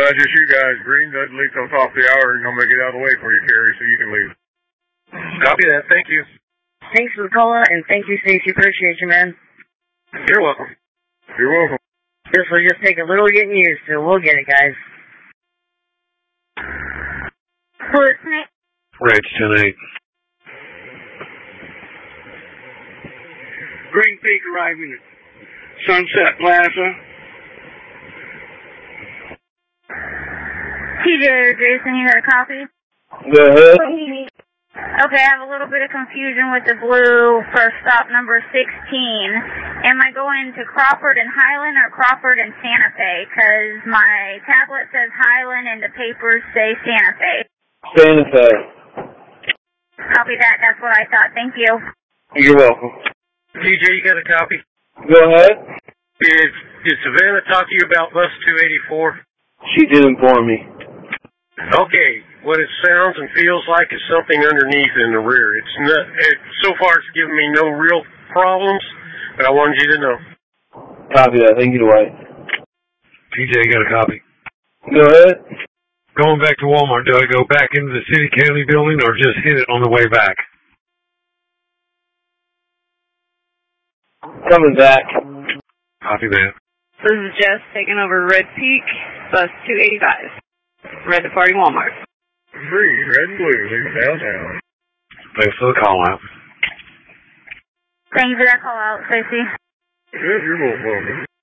just you guys. Green doesn't leave till top of the hour, and I'm going to get out of the way for you, Carrie, so you can leave. Copy that. Thank you. Thanks for the call out, and thank you, Stacy. Appreciate you, man. You're welcome. You're welcome. This will just take a little getting used to. We'll get it, guys. Rage 10-8. Green Peak arriving at Sunset Plaza. TJ or Jason, you got a copy? Go ahead. Okay, I have a little bit of confusion with the blue for stop number 16. Am I going to Crawford and Highland or Crawford and Santa Fe? Because my tablet says Highland and the papers say Santa Fe. Santa Fe. Copy that. That's what I thought. Thank you. You're welcome. TJ, you got a copy? Go ahead. Did Savannah talk to you about bus 284? She did inform me. Okay, what it sounds and feels like is something underneath in the rear. It's not. So far, it's given me no real problems, but I wanted you to know. Copy that. Thank you, Dwight. TJ, you got a copy? Go ahead. Going back to Walmart, do I go back into the city-county building or just hit it on the way back? Coming back. Copy that. This is Jess taking over Red Peak, bus 285. Red to Party Walmart. Green, red and blue, leave downtown. Thanks for the call out. Thank you for that call out, Stacy. Yes, you're both welcome.